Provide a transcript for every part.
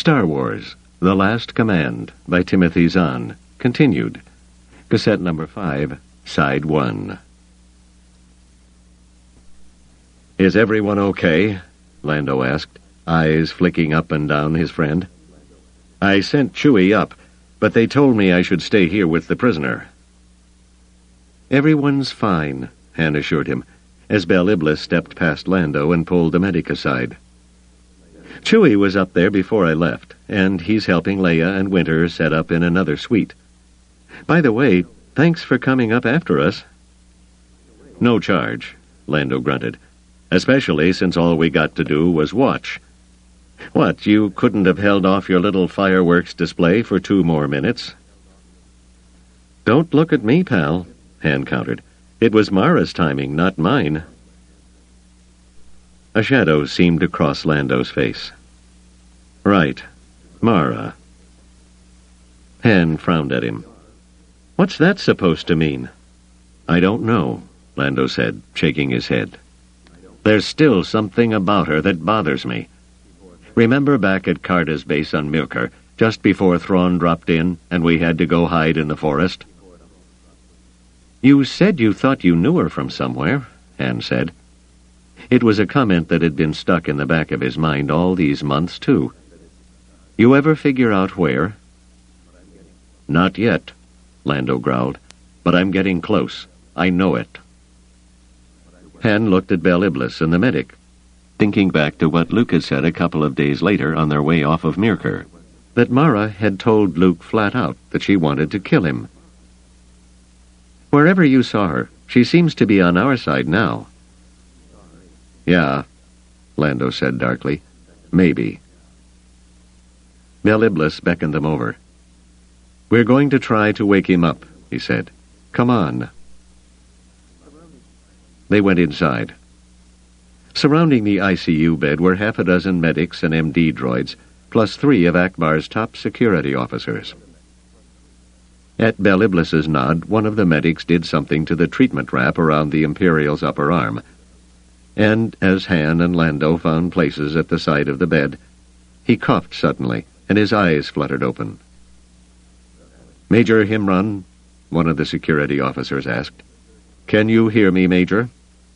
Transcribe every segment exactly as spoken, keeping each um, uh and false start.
Star Wars, The Last Command by Timothy Zahn, continued. Cassette number five, side one. Is everyone okay? Lando asked, eyes flicking up and down his friend. I sent Chewie up, but they told me I should stay here with the prisoner. Everyone's fine, Han assured him, as Bel Iblis stepped past Lando and pulled the medic aside. Chewie was up there before I left, and he's helping Leia and Winter set up in another suite. By the way, thanks for coming up after us. No charge, Lando grunted, especially since all we got to do was watch. What, you couldn't have held off your little fireworks display for two more minutes? Don't look at me, pal, Han countered. It was Mara's timing, not mine. A shadow seemed to cross Lando's face. Right, Mara. Han frowned at him. What's that supposed to mean? I don't know, Lando said, shaking his head. There's still something about her that bothers me. Remember back at Carda's base on Myrkr, just before Thrawn dropped in and we had to go hide in the forest? You said you thought you knew her from somewhere, Han said. It was a comment that had been stuck in the back of his mind all these months, too. You ever figure out where? Not yet, Lando growled, but I'm getting close. I know it. Han looked at Bel Iblis and the medic, thinking back to what Luke had said a couple of days later on their way off of Myrkr, that Mara had told Luke flat out that she wanted to kill him. Wherever you saw her, she seems to be on our side now. Yeah, Lando said darkly. Maybe. Bel Iblis beckoned them over. We're going to try to wake him up, he said. Come on. They went inside. Surrounding the I C U bed were half a dozen medics and M D droids, plus three of Akbar's top security officers. At Bel Iblis's nod, one of the medics did something to the treatment wrap around the Imperial's upper arm, and as Han and Lando found places at the side of the bed, he coughed suddenly, and his eyes fluttered open. Major Himron, one of the security officers asked. Can you hear me, Major?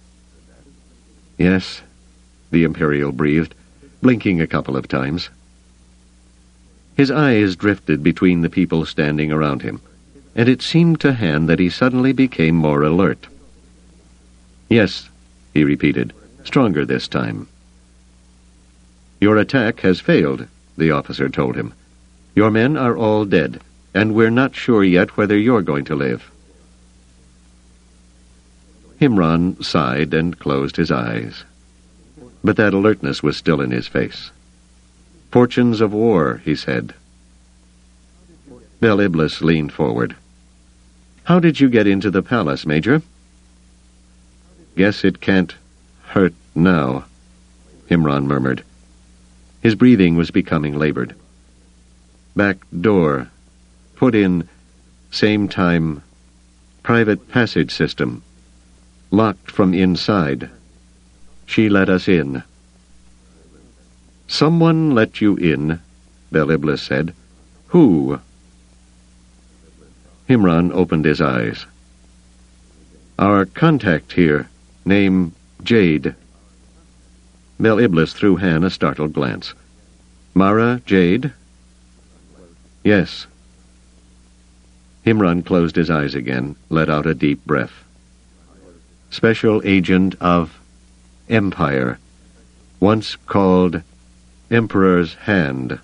Yes, the Imperial breathed, blinking a couple of times. His eyes drifted between the people standing around him, and it seemed to Han that he suddenly became more alert. Yes, he repeated, stronger this time. Your attack has failed, the officer told him. Your men are all dead, and we're not sure yet whether you're going to live. Himron sighed and closed his eyes, but that alertness was still in his face. Fortunes of war, he said. Bel Iblis leaned forward. How did you get into the palace, Major? Guess it can't hurt now, Himron murmured. His breathing was becoming labored. Back door. Put in. Same time. Private passage system. Locked from inside. She let us in. Someone let you in, Bel Iblis said. Who? Himron opened his eyes. Our contact here, name Jade. Bel Iblis threw Han a startled glance. Mara Jade? Yes. Himron closed his eyes again, let out a deep breath. Special agent of Empire, once called Emperor's Hand.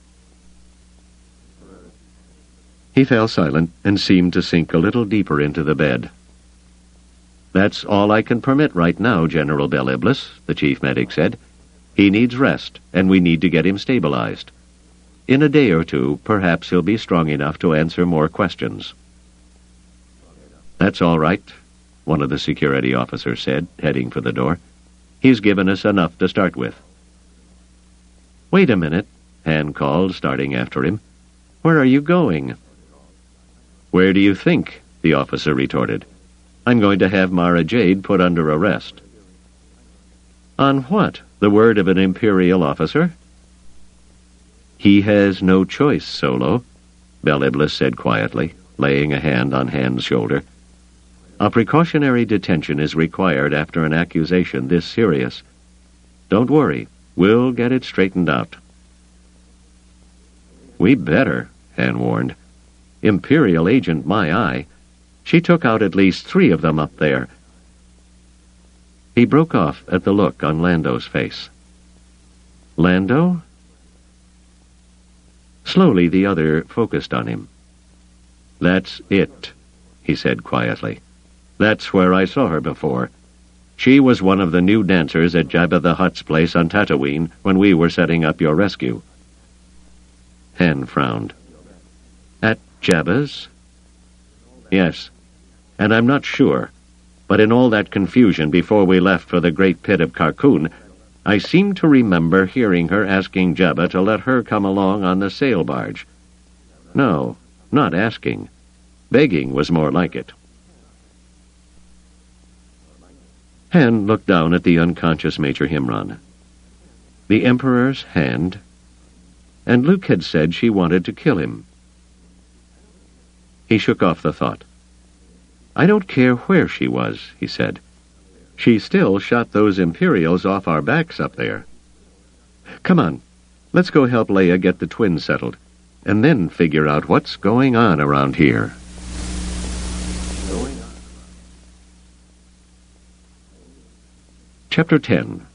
He fell silent and seemed to sink a little deeper into the bed. That's all I can permit right now, General Bel Iblis, the chief medic said. He needs rest, and we need to get him stabilized. In a day or two, perhaps he'll be strong enough to answer more questions. That's all right, one of the security officers said, heading for the door. He's given us enough to start with. Wait a minute, Han called, starting after him. Where are you going? Where do you think? The officer retorted. I'm going to have Mara Jade put under arrest. On what? The word of an Imperial officer? He has no choice, Solo, Bel Iblis said quietly, laying a hand on Han's shoulder. A precautionary detention is required after an accusation this serious. Don't worry, we'll get it straightened out. We better, Han warned. Imperial Agent My Eye. She took out at least three of them up there. He broke off at the look on Lando's face. Lando? Slowly the other focused on him. That's it, he said quietly. That's where I saw her before. She was one of the new dancers at Jabba the Hutt's place on Tatooine when we were setting up your rescue. Han frowned. At Jabba's? Yes, and I'm not sure, but in all that confusion before we left for the great pit of Carkoon, I seem to remember hearing her asking Jabba to let her come along on the sail barge. No, not asking. Begging was more like it. Han looked down at the unconscious Major Himron. The Emperor's hand, and Luke had said she wanted to kill him. He shook off the thought. I don't care where she was, he said. She still shot those Imperials off our backs up there. Come on, let's go help Leia get the twins settled, and then figure out what's going on around here. Chapter ten.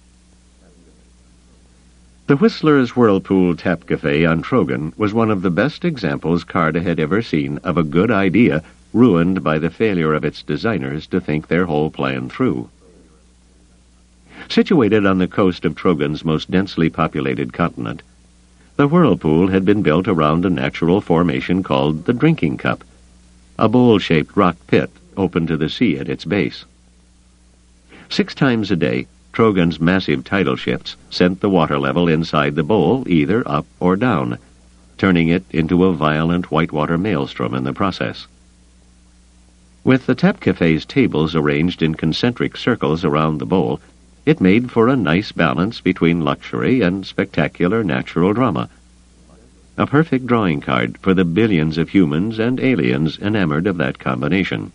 The Whistler's Whirlpool Tap Cafe on Trogan was one of the best examples Carter had ever seen of a good idea ruined by the failure of its designers to think their whole plan through. Situated on the coast of Trogan's most densely populated continent, the Whirlpool had been built around a natural formation called the Drinking Cup, a bowl-shaped rock pit open to the sea at its base. Six times a day, Trogan's massive tidal shifts sent the water level inside the bowl either up or down, turning it into a violent whitewater maelstrom in the process. With the Tap Cafe's tables arranged in concentric circles around the bowl, it made for a nice balance between luxury and spectacular natural drama. A perfect drawing card for the billions of humans and aliens enamored of that combination.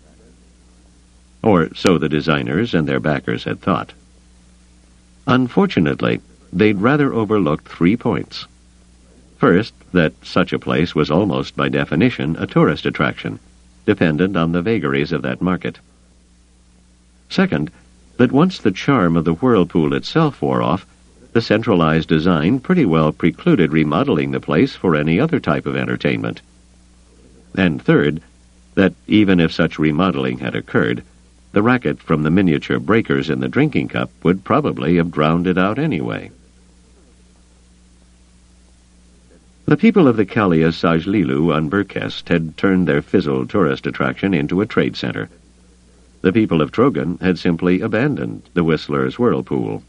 Or so the designers and their backers had thought. Unfortunately, they'd rather overlooked three points. First, that such a place was almost by definition a tourist attraction, dependent on the vagaries of that market. Second, that once the charm of the Whirlpool itself wore off, the centralized design pretty well precluded remodeling the place for any other type of entertainment. And third, that even if such remodeling had occurred, the racket from the miniature breakers in the Drinking Cup would probably have drowned it out anyway. The people of the Kalia Sajlilu on Burkest had turned their fizzled tourist attraction into a trade center. The people of Trogan had simply abandoned the Whistler's Whirlpool.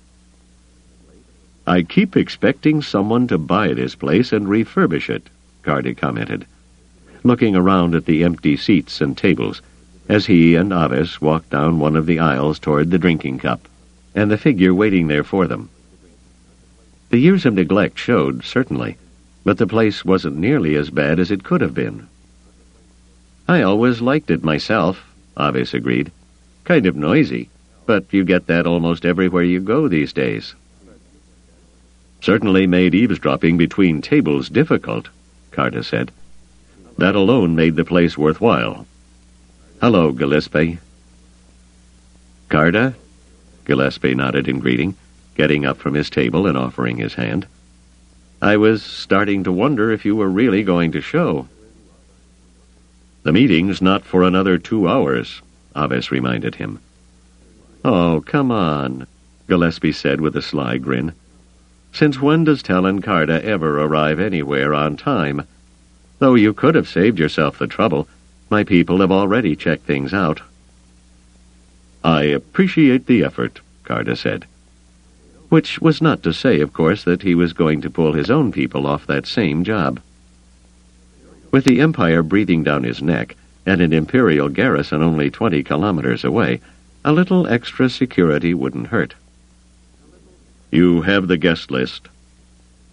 I keep expecting someone to buy this place and refurbish it, Cardi commented, looking around at the empty seats and tables, as he and Avis walked down one of the aisles toward the Drinking Cup, and the figure waiting there for them. The years of neglect showed, certainly, but the place wasn't nearly as bad as it could have been. I always liked it myself, Avis agreed. Kind of noisy, but you get that almost everywhere you go these days. Certainly made eavesdropping between tables difficult, Carter said. That alone made the place worthwhile. Hello, Gillespie. Carter? Gillespie nodded in greeting, getting up from his table and offering his hand. I was starting to wonder if you were really going to show. The meeting's not for another two hours, Avis reminded him. Oh, come on, Gillespie said with a sly grin. Since when does Talon Karrde ever arrive anywhere on time? Though you could have saved yourself the trouble. My people have already checked things out. I appreciate the effort, Karrde said. Which was not to say, of course, that he was going to pull his own people off that same job. With the Empire breathing down his neck, and an Imperial garrison only twenty kilometers away, a little extra security wouldn't hurt. You have the guest list.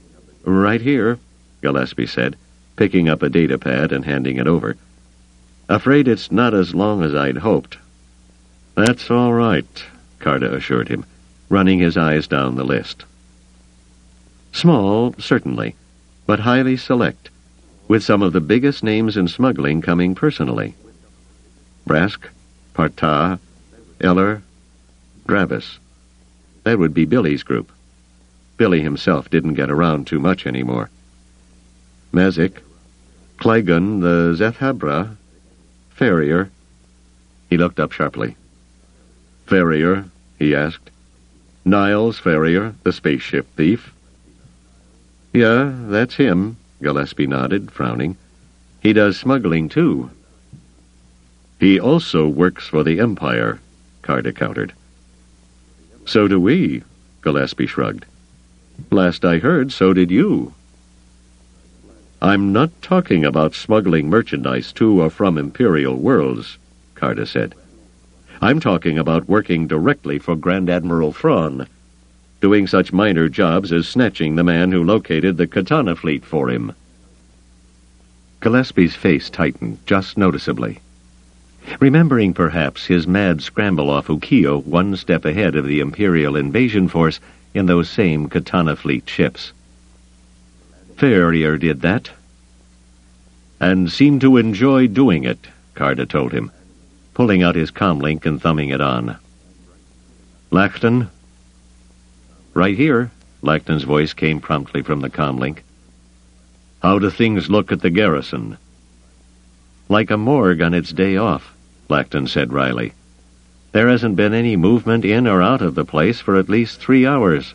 Right here, Gillespie said, picking up a data pad and handing it over. Afraid it's not as long as I'd hoped. That's all right, Carter assured him, running his eyes down the list. Small, certainly, but highly select, with some of the biggest names in smuggling coming personally. Brask, Parta, Eller, Gravis. That would be Billy's group. Billy himself didn't get around too much anymore. Mazik, Clygon the Zethabra, Ferrier. He looked up sharply. Ferrier, he asked. Niles Ferrier, the spaceship thief. Yeah, that's him, Gillespie nodded, frowning. He does smuggling, too. He also works for the Empire, Carter countered. So do we, Gillespie shrugged. Last I heard, so did you. I'm not talking about smuggling merchandise to or from Imperial worlds, Carter said. I'm talking about working directly for Grand Admiral Thrawn, doing such minor jobs as snatching the man who located the Katana fleet for him. Gillespie's face tightened, just noticeably. Remembering, perhaps, his mad scramble off Ukiyo one step ahead of the Imperial invasion force in those same Katana fleet ships. Ferrier did that. And seemed to enjoy doing it, Carter told him, pulling out his comlink and thumbing it on. Lachton? Right here, Lachton's voice came promptly from the comlink. How do things look at the garrison? Like a morgue on its day off, Lachton said wryly. There hasn't been any movement in or out of the place for at least three hours.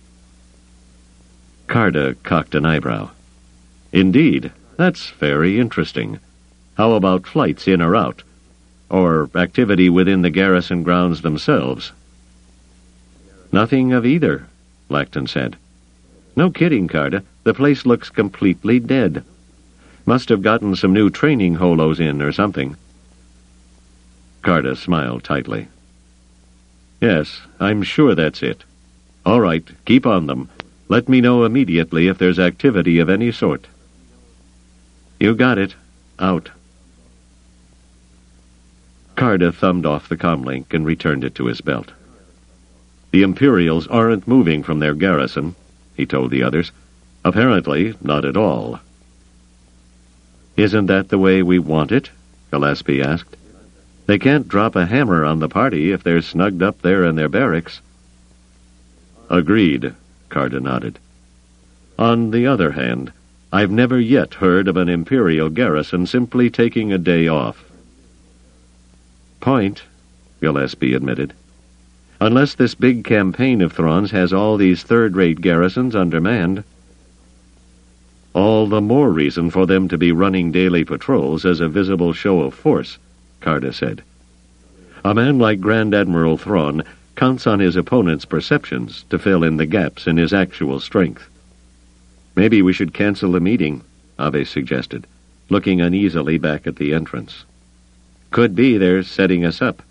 Carter cocked an eyebrow. Indeed, that's very interesting. How about flights in or out? Or activity within the garrison grounds themselves? Nothing of either, Lachton said. No kidding, Carter. The place looks completely dead. Must have gotten some new training holos in or something. Carter smiled tightly. Yes, I'm sure that's it. All right, keep on them. Let me know immediately if there's activity of any sort. You got it. Out. Carter thumbed off the comlink and returned it to his belt. The Imperials aren't moving from their garrison, he told the others. Apparently, not at all. Isn't that the way we want it? Gillespie asked. They can't drop a hammer on the party if they're snugged up there in their barracks. Agreed, Carter nodded. On the other hand, I've never yet heard of an Imperial garrison simply taking a day off. Point, Gillespie admitted. Unless this big campaign of Thrawn's has all these third-rate garrisons undermanned. All the more reason for them to be running daily patrols as a visible show of force, Carter said. A man like Grand Admiral Thrawn counts on his opponent's perceptions to fill in the gaps in his actual strength. Maybe we should cancel the meeting, Aves suggested, looking uneasily back at the entrance. Could be they're setting us up.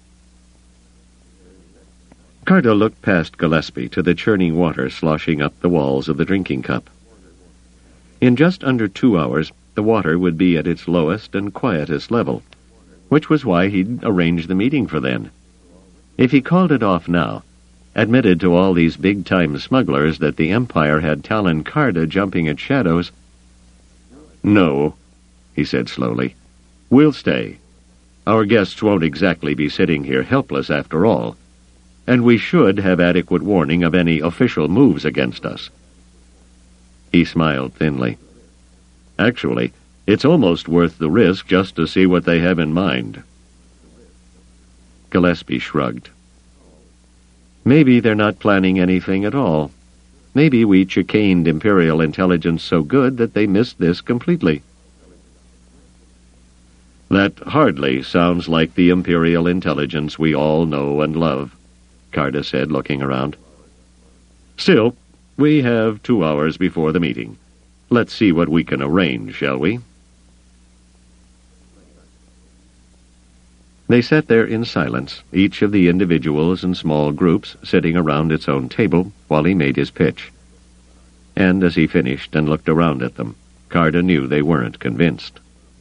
Carter looked past Gillespie to the churning water sloshing up the walls of the drinking cup. In just under two hours, the water would be at its lowest and quietest level, which was why he'd arranged the meeting for then. If he called it off now, admitted to all these big-time smugglers that the Empire had Talon Karrde jumping at shadows. No, he said slowly. We'll stay. Our guests won't exactly be sitting here helpless after all, and we should have adequate warning of any official moves against us. He smiled thinly. Actually, it's almost worth the risk just to see what they have in mind. Gillespie shrugged. Maybe they're not planning anything at all. Maybe we chicaned Imperial intelligence so good that they missed this completely. That hardly sounds like the Imperial intelligence we all know and love, Carter said, looking around. Still, we have two hours before the meeting. Let's see what we can arrange, shall we? They sat there in silence, each of the individuals in small groups sitting around its own table while he made his pitch. and as he finished and looked around at them, Carda knew they weren't convinced.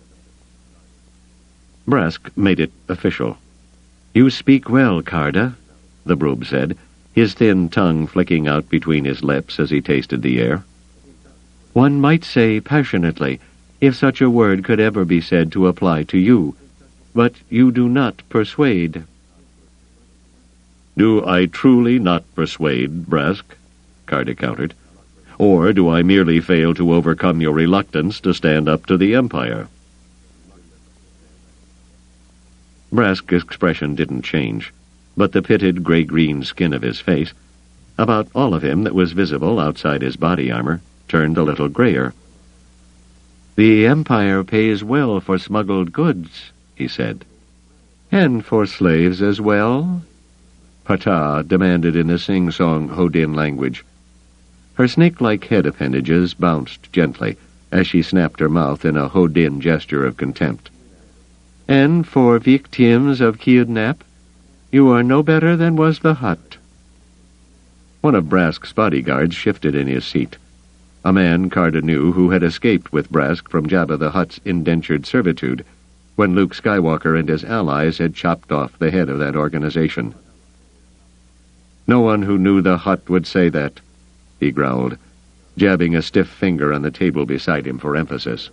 Brask made it official. "You speak well, Carda," the Broob said, his thin tongue flicking out between his lips as he tasted the air. "One might say passionately, if such a word could ever be said to apply to you. But you do not persuade." "Do I truly not persuade, Brask?" Carda countered. "Or do I merely fail to overcome your reluctance to stand up to the Empire?" Brask's expression didn't change, but the pitted gray-green skin of his face, about all of him that was visible outside his body armor, turned a little grayer. "The Empire pays well for smuggled goods," he said. "And for slaves as well?" Partah demanded in the sing-song Hodin language. Her snake-like head appendages bounced gently as she snapped her mouth in a Hodin gesture of contempt. "And for victims of kidnap? You are no better than was the Hutt." One of Brask's bodyguards shifted in his seat. A man Carda knew who had escaped with Brask from Jabba the Hutt's indentured servitude when Luke Skywalker and his allies had chopped off the head of that organization. "No one who knew the Hutt would say that," he growled, jabbing a stiff finger on the table beside him for emphasis.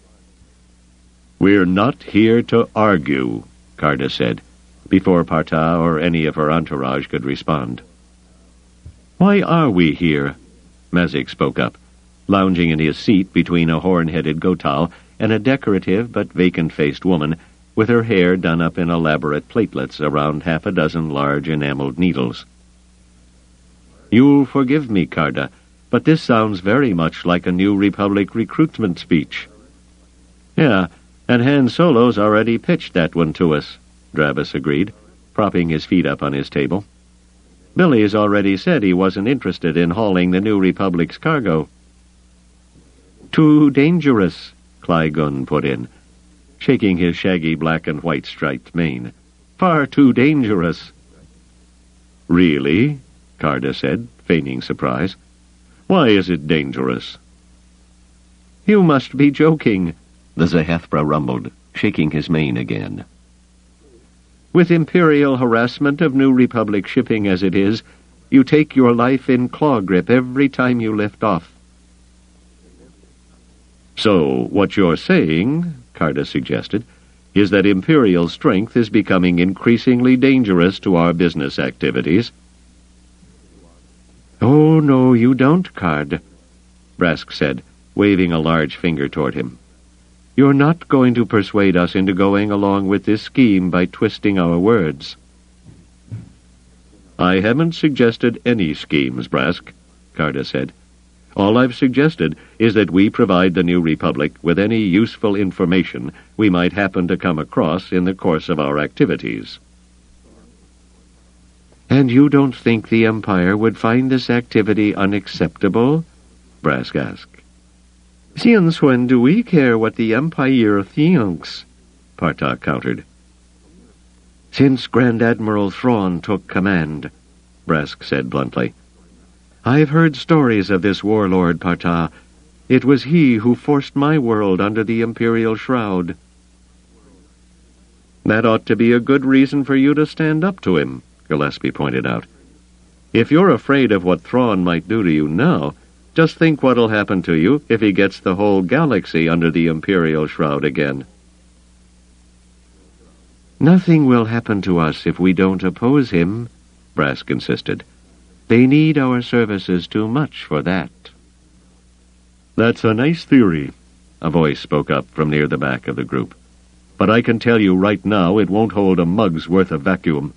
"We're not here to argue," Carda said, before Partah or any of her entourage could respond. "Why are we here?" Mazik spoke up, lounging in his seat between a horn-headed Gotal and a decorative but vacant-faced woman with her hair done up in elaborate platelets around half a dozen large enameled needles. "You'll forgive me, Carda, but this sounds very much like a New Republic recruitment speech." "Yeah, and Han Solo's already pitched that one to us," Dravis agreed, propping his feet up on his table. "Billy's already said he wasn't interested in hauling the New Republic's cargo." "Too dangerous," Qui-Gon put in, shaking his shaggy black and white striped mane. "Far too dangerous." "Really?" Carda said, feigning surprise. "Why is it dangerous?" "You must be joking," the Zahethra rumbled, shaking his mane again. "With Imperial harassment of New Republic shipping as it is, you take your life in claw grip every time you lift off." "So, what you're saying," Carda suggested, "is that Imperial strength is becoming increasingly dangerous to our business activities?" "Oh, no, you don't, Card," Brask said, waving a large finger toward him. "You're not going to persuade us into going along with this scheme by twisting our words." "I haven't suggested any schemes, Brask," Carda said. "All I've suggested is that we provide the New Republic with any useful information we might happen to come across in the course of our activities." "And you don't think the Empire would find this activity unacceptable?" Brask asked. "Since when do we care what the Empire thinks?" Partah countered. "Since Grand Admiral Thrawn took command," Brask said bluntly. "I've heard stories of this warlord, Partah. It was he who forced my world under the Imperial shroud." "That ought to be a good reason for you to stand up to him," Gillespie pointed out. "If you're afraid of what Thrawn might do to you now, just think what'll happen to you if he gets the whole galaxy under the Imperial shroud again." "Nothing will happen to us if we don't oppose him," Brask insisted. "They need our services too much for that." "That's a nice theory," a voice spoke up from near the back of the group. "But I can tell you right now it won't hold a mug's worth of vacuum."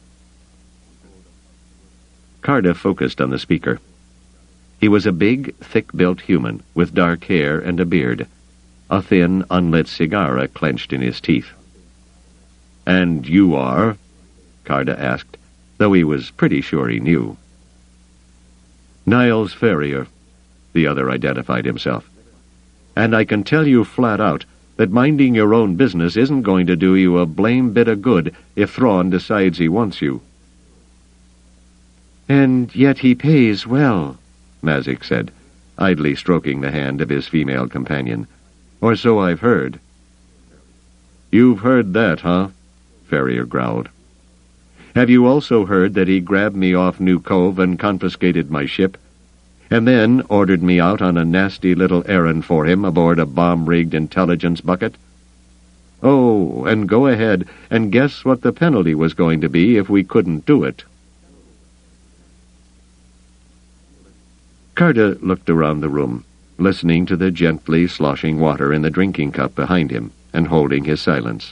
Carda focused on the speaker. He was a big, thick-built human with dark hair and a beard, a thin, unlit cigar clenched in his teeth. "And you are?" Carda asked, though he was pretty sure he knew. "Niles Ferrier," the other identified himself. "And I can tell you flat out that minding your own business isn't going to do you a blame bit of good if Thrawn decides he wants you." "And yet he pays well," Mazik said, idly stroking the hand of his female companion. "Or so I've heard." "You've heard that, huh?" Ferrier growled. "Have you also heard that he grabbed me off New Cove and confiscated my ship, and then ordered me out on a nasty little errand for him aboard a bomb-rigged intelligence bucket? Oh, and go ahead and guess what the penalty was going to be if we couldn't do it." Carter looked around the room, listening to the gently sloshing water in the drinking cup behind him, and holding his silence.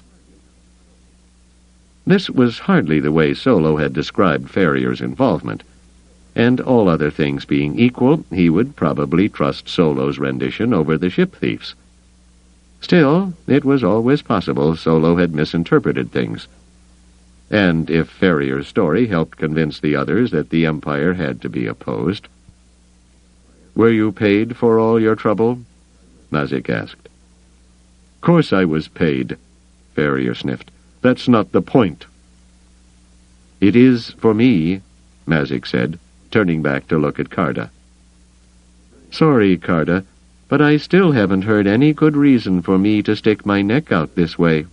This was hardly the way Solo had described Ferrier's involvement, and all other things being equal, he would probably trust Solo's rendition over the ship thief's. Still, it was always possible Solo had misinterpreted things, and if Ferrier's story helped convince the others that the Empire had to be opposed. "Were you paid for all your trouble?" Mazik asked. "Course I was paid," Ferrier sniffed. "That's not the point." "It is for me," Mazik said, turning back to look at Carter. "Sorry, Carter, but I still haven't heard any good reason for me to stick my neck out this way."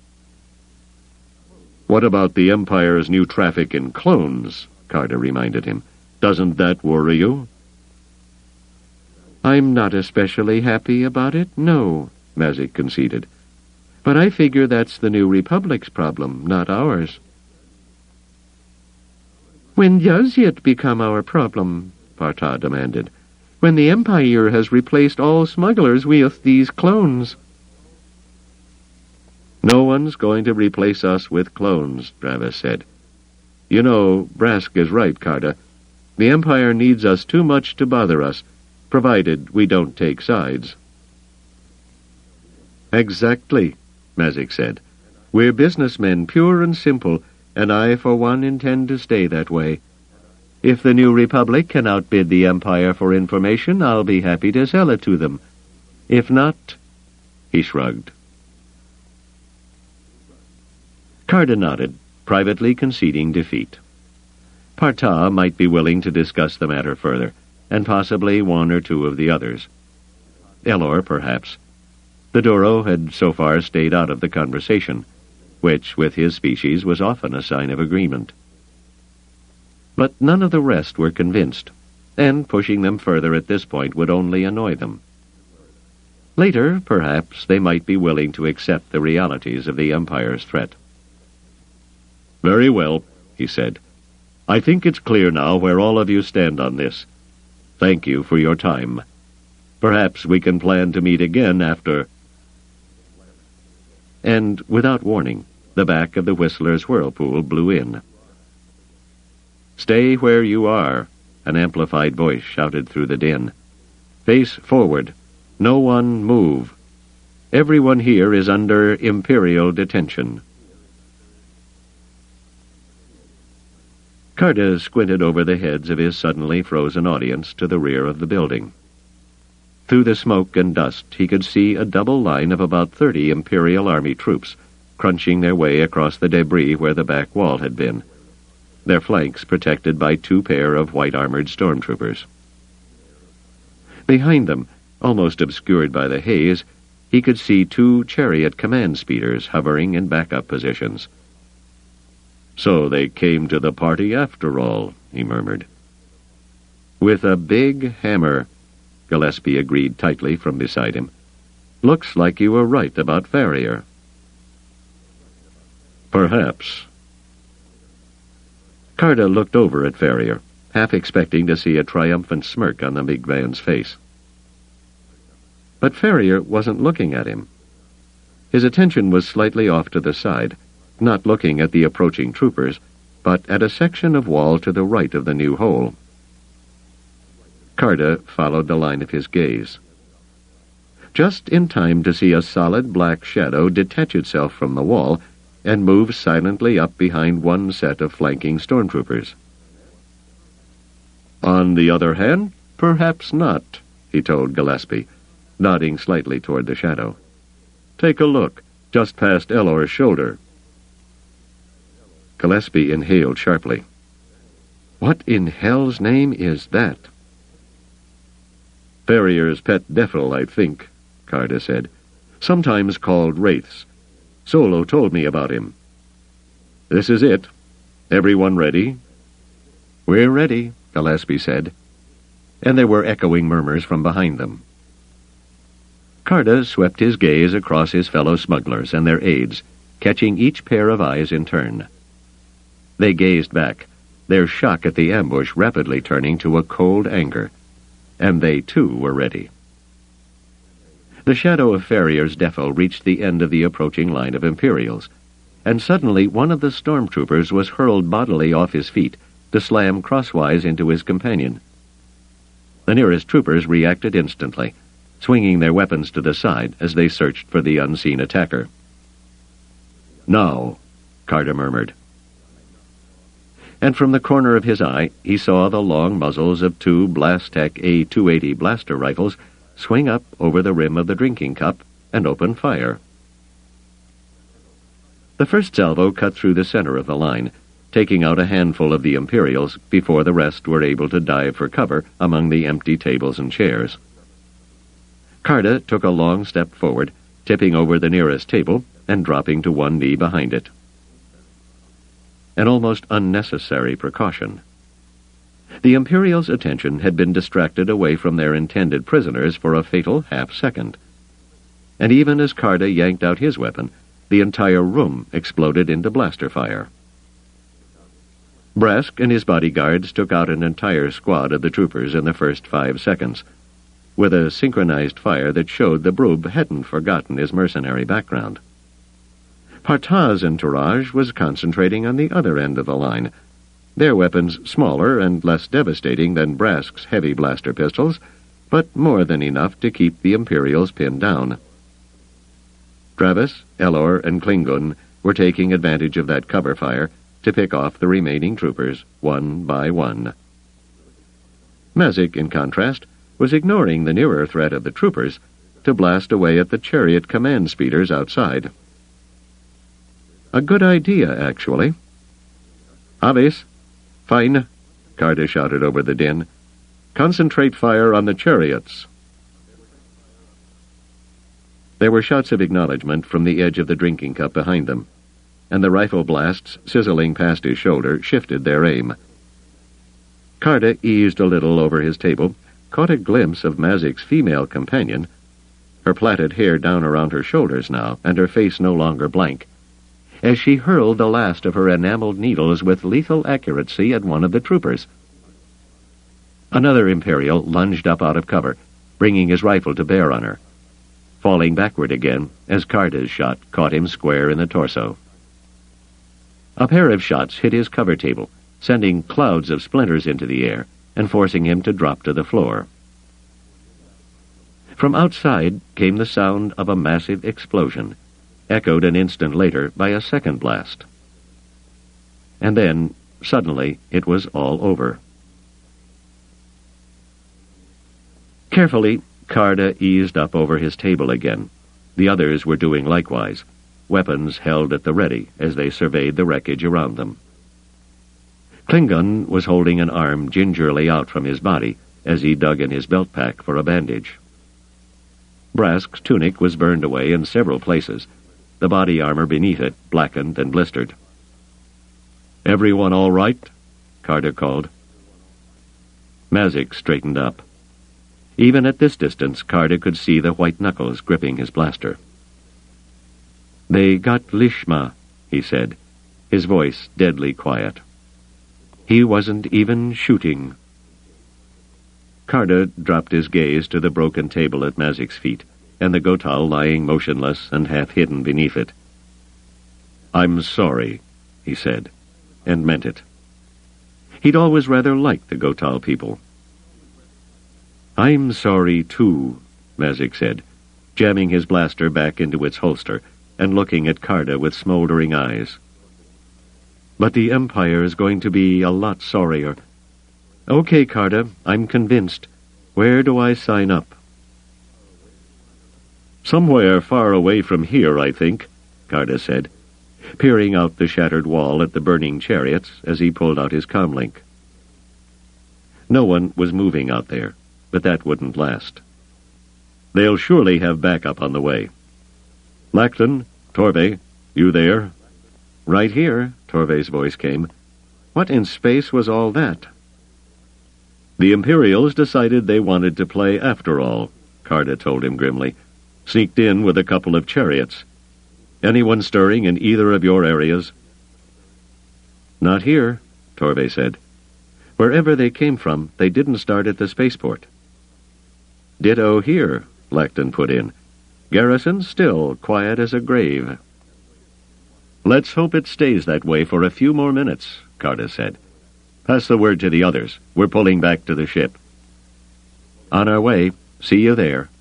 "What about the Empire's new traffic in clones?" Carter reminded him. "Doesn't that worry you?" "I'm not especially happy about it, no," Mazik conceded. "But I figure that's the New Republic's problem, not ours." "When does it become our problem?" Parta demanded. "When the Empire has replaced all smugglers with these clones." "No one's going to replace us with clones," Travis said. "You know, Brask is right, Carter. The Empire needs us too much to bother us, provided we don't take sides." "Exactly," Mazik said. "We're businessmen, pure and simple, and I, for one, intend to stay that way. If the New Republic can outbid the Empire for information, I'll be happy to sell it to them. If not—" he shrugged. Carter nodded, privately conceding defeat. Parta might be willing to discuss the matter further, and possibly one or two of the others. Elor, perhaps. The Duro had so far stayed out of the conversation, which, with his species, was often a sign of agreement. But none of the rest were convinced, and pushing them further at this point would only annoy them. Later, perhaps, they might be willing to accept the realities of the Empire's threat. "Very well," he said. "I think it's clear now where all of you stand on this. Thank you for your time. Perhaps we can plan to meet again after—" And, without warning, the back of the Whistler's whirlpool blew in. "Stay where you are," an amplified voice shouted through the din. "Face forward. No one move. Everyone here is under Imperial detention." Carter squinted over the heads of his suddenly frozen audience to the rear of the building. Through the smoke and dust he could see a double line of about thirty Imperial Army troops, crunching their way across the debris where the back wall had been, their flanks protected by two pair of white-armored stormtroopers. Behind them, almost obscured by the haze, he could see two chariot command speeders hovering in backup positions. "So they came to the party after all," he murmured. "With a big hammer," Gillespie agreed tightly from beside him. "Looks like you were right about Ferrier." "Perhaps." Carter looked over at Ferrier, half expecting to see a triumphant smirk on the big man's face. But Ferrier wasn't looking at him. His attention was slightly off to the side, not looking at the approaching troopers, but at a section of wall to the right of the new hole. Carter followed the line of his gaze. Just in time to see a solid black shadow detach itself from the wall and move silently up behind one set of flanking stormtroopers. "On the other hand, perhaps not," he told Gillespie, nodding slightly toward the shadow. "Take a look, just past Elor's shoulder." Gillespie inhaled sharply. "What in hell's name is that?" Farrier's pet Defil, I think, Carda said. Sometimes called Wraiths. Solo told me about him. This is it. Everyone ready? We're ready, Gillespie said, and there were echoing murmurs from behind them. Carda swept his gaze across his fellow smugglers and their aides, catching each pair of eyes in turn. They gazed back, their shock at the ambush rapidly turning to a cold anger, and they too were ready. The shadow of Farrier's Defil reached the end of the approaching line of Imperials, and suddenly one of the stormtroopers was hurled bodily off his feet to slam crosswise into his companion. The nearest troopers reacted instantly, swinging their weapons to the side as they searched for the unseen attacker. "Now," Carda murmured. And from the corner of his eye, he saw the long muzzles of two Blastech A two eighty blaster rifles swing up over the rim of the drinking cup and open fire. The first salvo cut through the center of the line, taking out a handful of the Imperials before the rest were able to dive for cover among the empty tables and chairs. Carda took a long step forward, tipping over the nearest table and dropping to one knee behind it. An almost unnecessary precaution. The Imperials' attention had been distracted away from their intended prisoners for a fatal half-second. And even as Carda yanked out his weapon, the entire room exploded into blaster fire. Brask and his bodyguards took out an entire squad of the troopers in the first five seconds, with a synchronized fire that showed the Broob hadn't forgotten his mercenary background. Partaz's entourage was concentrating on the other end of the line, their weapons smaller and less devastating than Brask's heavy blaster pistols, but more than enough to keep the Imperials pinned down. Travis, Elor, and Klingon were taking advantage of that cover fire to pick off the remaining troopers, one by one. Mazik, in contrast, was ignoring the nearer threat of the troopers to blast away at the chariot command speeders outside. A good idea, actually. "Avis, fine," Carda shouted over the din. "Concentrate fire on the chariots." There were shouts of acknowledgement from the edge of the drinking cup behind them, and the rifle blasts sizzling past his shoulder shifted their aim. Carda eased a little over his table, caught a glimpse of Mazik's female companion, her plaited hair down around her shoulders now, and her face no longer blank, as she hurled the last of her enameled needles with lethal accuracy at one of the troopers. Another Imperial lunged up out of cover, bringing his rifle to bear on her, falling backward again as Carda's shot caught him square in the torso. A pair of shots hit his cover table, sending clouds of splinters into the air and forcing him to drop to the floor. From outside came the sound of a massive explosion, echoed an instant later by a second blast. And then, suddenly, it was all over. Carefully, Carda eased up over his table again. The others were doing likewise, weapons held at the ready as they surveyed the wreckage around them. Klingon was holding an arm gingerly out from his body as he dug in his belt pack for a bandage. Brask's tunic was burned away in several places, the body armor beneath it blackened and blistered. "Everyone all right?" Carda called. Mazik straightened up. Even at this distance, Carda could see the white knuckles gripping his blaster. "They got Lishma," he said, his voice deadly quiet. "He wasn't even shooting." Carda dropped his gaze to the broken table at Mazik's feet, and the Gotal lying motionless and half-hidden beneath it. "I'm sorry," he said, and meant it. He'd always rather liked the Gotal people. "I'm sorry, too," Mazik said, jamming his blaster back into its holster and looking at Carda with smoldering eyes. "But the Empire is going to be a lot sorrier. Okay, Carda, I'm convinced. Where do I sign up?" "Somewhere far away from here, I think," Carda said, peering out the shattered wall at the burning chariots as he pulled out his comlink. No one was moving out there, but that wouldn't last. They'll surely have backup on the way. Lacton, Torve, you there? Right here, Torve's voice came. What in space was all that? The Imperials decided they wanted to play after all, Carta told him grimly. Sneaked in with a couple of chariots. Anyone stirring in either of your areas? Not here, Torve said. Wherever they came from, they didn't start at the spaceport. Ditto here, Lacton put in. Garrison still quiet as a grave. Let's hope it stays that way for a few more minutes, Carta said. Pass the word to the others. We're pulling back to the ship. On our way. See you there.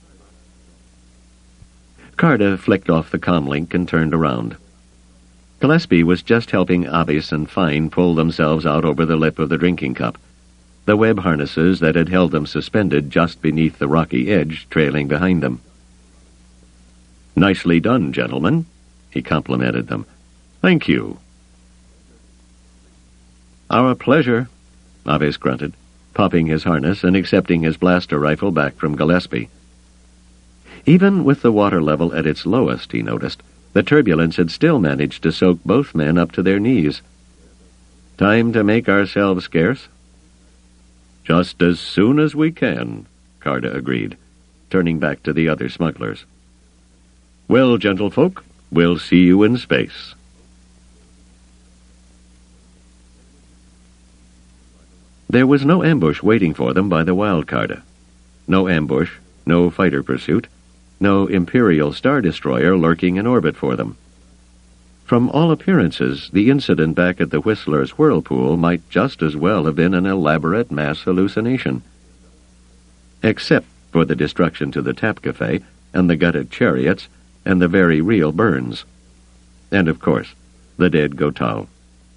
Carta flicked off the comlink and turned around. Gillespie was just helping Avis and Fine pull themselves out over the lip of the drinking cup, the web harnesses that had held them suspended just beneath the rocky edge trailing behind them. Nicely done, gentlemen, he complimented them. Thank you. Our pleasure, Avis grunted, popping his harness and accepting his blaster rifle back from Gillespie. Even with the water level at its lowest, he noticed, the turbulence had still managed to soak both men up to their knees. Time to make ourselves scarce? Just as soon as we can, Carta agreed, turning back to the other smugglers. Well, gentlefolk, we'll see you in space. There was no ambush waiting for them by the Wild Carta. No ambush, no fighter pursuit, no Imperial Star Destroyer lurking in orbit for them. From all appearances, the incident back at the Whistler's Whirlpool might just as well have been an elaborate mass hallucination. Except for the destruction to the Tap Cafe and the gutted chariots and the very real burns. And, of course, the dead Gotal.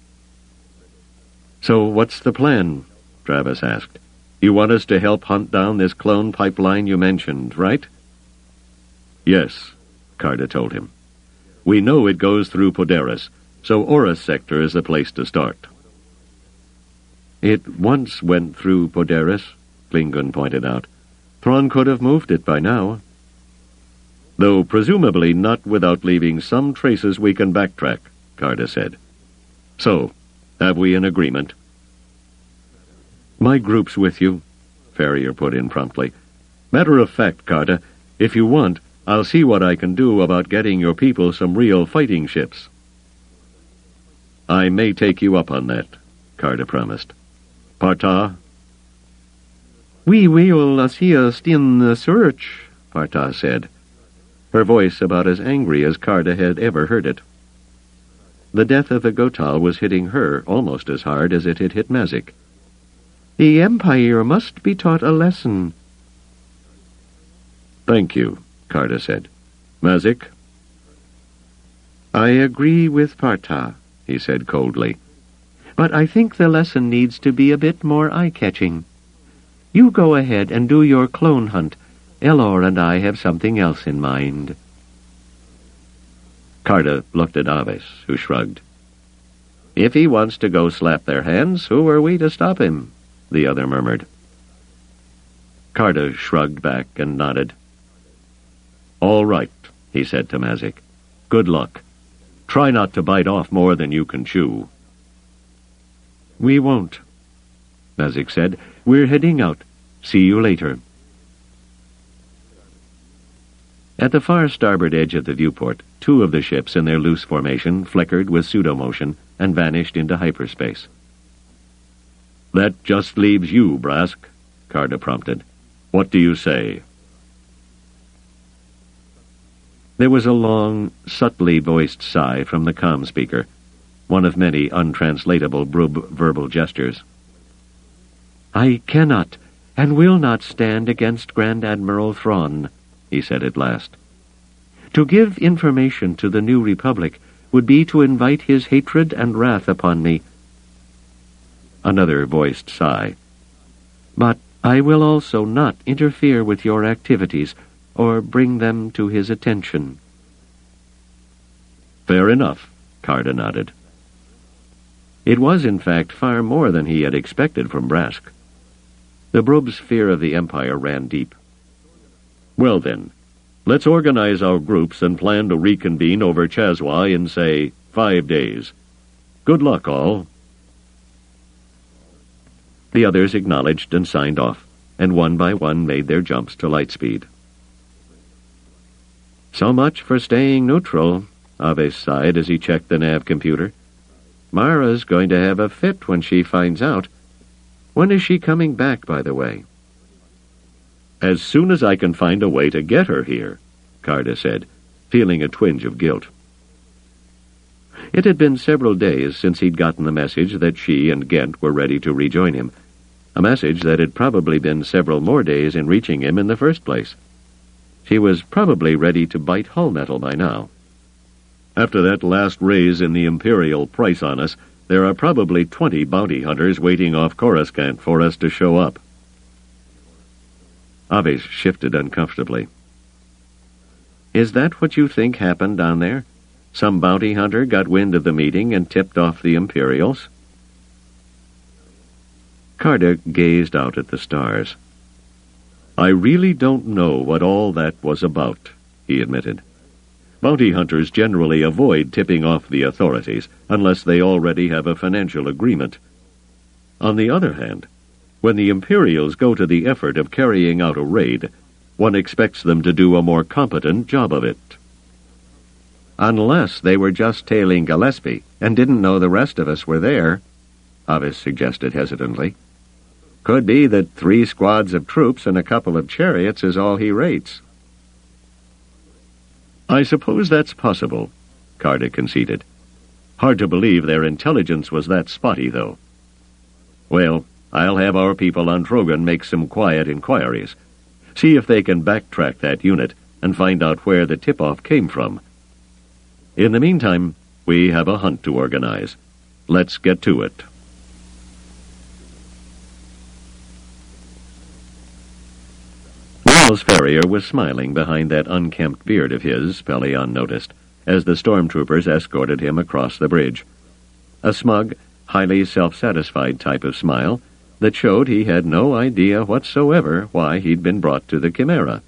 "So what's the plan?" Travis asked. "You want us to help hunt down this clone pipeline you mentioned, right?" "Yes," Carta told him. "We know it goes through Poderis, so Oris Sector is the place to start." "It once went through Poderis," Klingon pointed out. "Thrawn could have moved it by now." "Though presumably not without leaving some traces we can backtrack," Carta said. "So, have we an agreement?" "My group's with you," Ferrier put in promptly. "Matter of fact, Carta, if you want, I'll see what I can do about getting your people some real fighting ships." "I may take you up on that," Carta promised. "Parta?" "We will assist in the search," Parta said, her voice about as angry as Carta had ever heard it. The death of the Gotal was hitting her almost as hard as it had hit Mazik. "The Empire must be taught a lesson." "Thank you," Carta said. "Mazik?" "I agree with Parta," he said coldly. "But I think the lesson needs to be a bit more eye-catching. You go ahead and do your clone hunt. Elor and I have something else in mind." Carta looked at Avis, who shrugged. "If he wants to go slap their hands, who are we to stop him?" the other murmured. Carta shrugged back and nodded. "All right," he said to Mazik. "Good luck. Try not to bite off more than you can chew." "We won't," Mazik said. "We're heading out. See you later." At the far starboard edge of the viewport, two of the ships in their loose formation flickered with pseudo-motion and vanished into hyperspace. "That just leaves you, Brask," Carta prompted. "What do you say?" There was a long, subtly voiced sigh from the comm speaker, one of many untranslatable Brub verbal gestures. "I cannot and will not stand against Grand Admiral Thrawn," he said at last. "To give information to the New Republic would be to invite his hatred and wrath upon me." Another voiced sigh. "But I will also not interfere with your activities or bring them to his attention." "Fair enough," Carta nodded. It was, in fact, far more than he had expected from Brask. The Brub's fear of the Empire ran deep. Well then, let's organize our groups and plan to reconvene over Chazwa in, say, five days. Good luck, all. The others acknowledged and signed off, and one by one made their jumps to lightspeed. So much for staying neutral, Aves sighed as he checked the nav computer. Mara's going to have a fit when she finds out. When is she coming back, by the way? As soon as I can find a way to get her here, Carda said, feeling a twinge of guilt. It had been several days since he'd gotten the message that she and Ghent were ready to rejoin him, a message that had probably been several more days in reaching him in the first place. She was probably ready to bite hull metal by now. After that last raise in the Imperial price on us, there are probably twenty bounty hunters waiting off Coruscant for us to show up. Aves shifted uncomfortably. Is that what you think happened down there? Some bounty hunter got wind of the meeting and tipped off the Imperials? Carda gazed out at the stars. I really don't know what all that was about, he admitted. Bounty hunters generally avoid tipping off the authorities unless they already have a financial agreement. On the other hand, when the Imperials go to the effort of carrying out a raid, one expects them to do a more competent job of it. Unless they were just tailing Gillespie and didn't know the rest of us were there, Avis suggested hesitantly. Could be that three squads of troops and a couple of chariots is all he rates. I suppose that's possible, Carda conceded. Hard to believe their intelligence was that spotty, though. Well, I'll have our people on Trogan make some quiet inquiries. See if they can backtrack that unit and find out where the tip-off came from. In the meantime, we have a hunt to organize. Let's get to it. Niles Ferrier was smiling behind that unkempt beard of his, Pelion noticed, as the stormtroopers escorted him across the bridge. A smug, highly self-satisfied type of smile that showed he had no idea whatsoever why he'd been brought to the Chimera.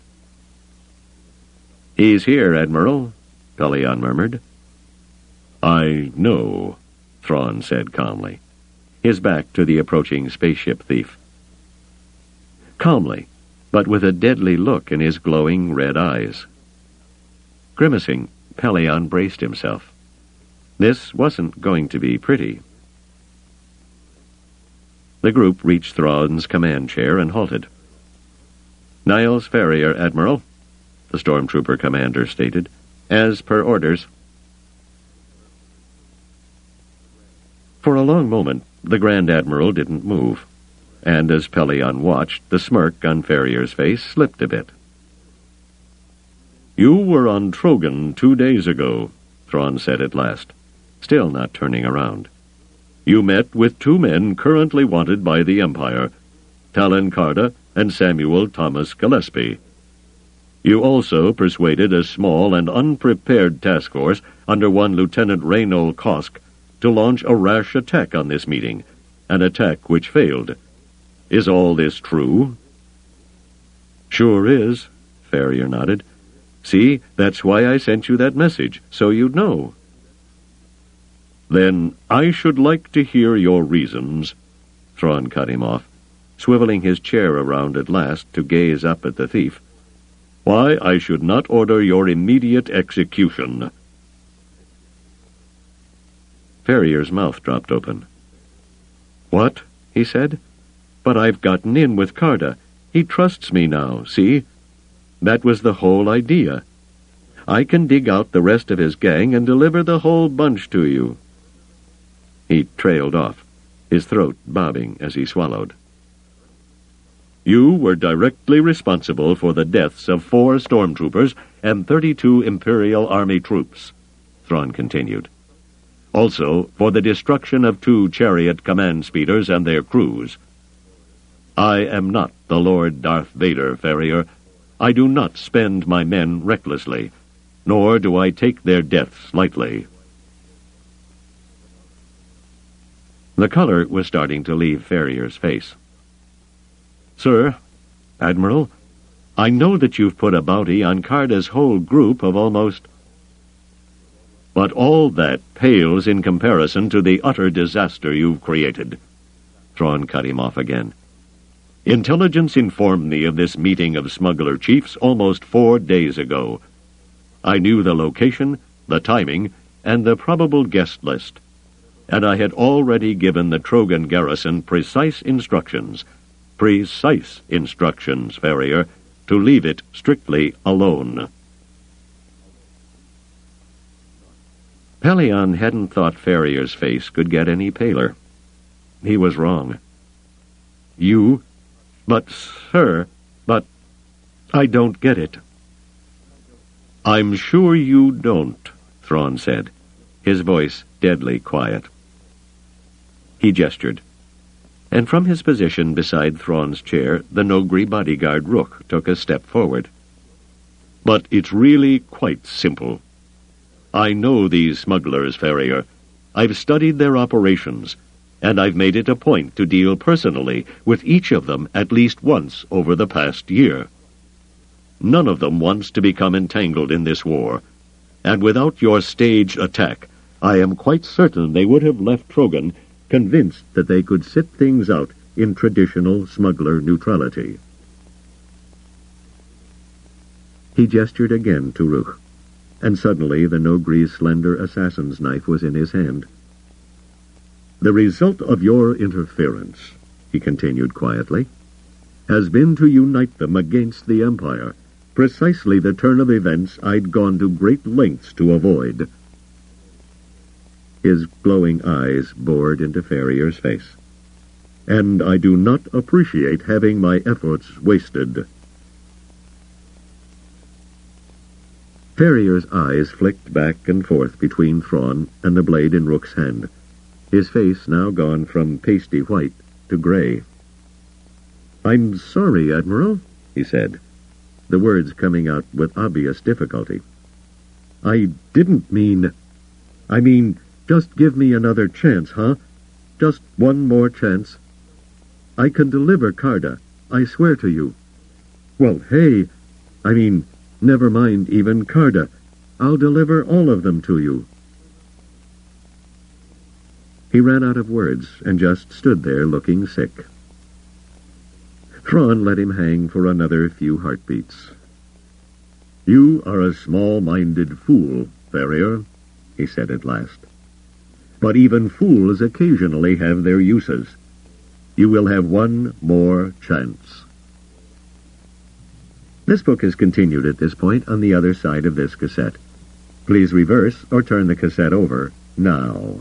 He's here, Admiral, Pelion murmured. I know, Thrawn said calmly, his back to the approaching spaceship thief. Calmly, but with a deadly look in his glowing red eyes. Grimacing, Pelion braced himself. This wasn't going to be pretty. The group reached Thrawn's command chair and halted. Niles Ferrier, Admiral, the stormtrooper commander stated, as per orders. For a long moment, the Grand Admiral didn't move, and as Pelion watched, the smirk on Ferrier's face slipped a bit. You were on Trogan two days ago, Thrawn said at last, still not turning around. You met with two men currently wanted by the Empire, Talon Karrde and Samuel Thomas Gillespie. You also persuaded a small and unprepared task force under one Lieutenant Raynol Kosk to launch a rash attack on this meeting, an attack which failed. Is all this true? Sure is, Ferrier nodded. See, that's why I sent you that message, so you'd know. Then I should like to hear your reasons, Thrawn cut him off, swiveling his chair around at last to gaze up at the thief. Why I should not order your immediate execution. Ferrier's mouth dropped open. What? He said. But I've gotten in with Karrde. He trusts me now, see? That was the whole idea. I can dig out the rest of his gang and deliver the whole bunch to you. He trailed off, his throat bobbing as he swallowed. You were directly responsible for the deaths of four stormtroopers and thirty-two Imperial Army troops, Thrawn continued. Also for the destruction of two chariot command speeders and their crews. I am not the Lord Darth Vader, Ferrier. I do not spend my men recklessly, nor do I take their deaths lightly. The color was starting to leave Ferrier's face. Sir, Admiral, I know that you've put a bounty on Carda's whole group of almost... But all that pales in comparison to the utter disaster you've created. Thrawn cut him off again. Intelligence informed me of this meeting of smuggler chiefs almost four days ago. I knew the location, the timing, and the probable guest list, and I had already given the Trogan garrison precise instructions, precise instructions, Farrier, to leave it strictly alone. Pellaeon hadn't thought Farrier's face could get any paler. He was wrong. You... But, sir, but... I don't get it. I'm sure you don't, Thrawn said, his voice deadly quiet. He gestured, and from his position beside Thrawn's chair, the Noghri bodyguard Rook took a step forward. But it's really quite simple. I know these smugglers, Farrier. I've studied their operations, and I've made it a point to deal personally with each of them at least once over the past year. None of them wants to become entangled in this war, and without your staged attack, I am quite certain they would have left Trogan convinced that they could sit things out in traditional smuggler neutrality. He gestured again to Rook, and suddenly the Noghri's slender assassin's knife was in his hand. The result of your interference, he continued quietly, has been to unite them against the Empire, precisely the turn of events I'd gone to great lengths to avoid. His glowing eyes bored into Farrier's face. And I do not appreciate having my efforts wasted. Farrier's eyes flicked back and forth between Thrawn and the blade in Rook's hand, his face now gone from pasty white to gray. I'm sorry, Admiral, he said, the words coming out with obvious difficulty. I didn't mean... I mean, just give me another chance, huh? Just one more chance. I can deliver Carda, I swear to you. Well, hey, I mean, never mind even Carda. I'll deliver all of them to you. He ran out of words and just stood there looking sick. Thrawn let him hang for another few heartbeats. You are a small-minded fool, Farrier, he said at last. But even fools occasionally have their uses. You will have one more chance. This book is continued at this point on the other side of this cassette. Please reverse or turn the cassette over now.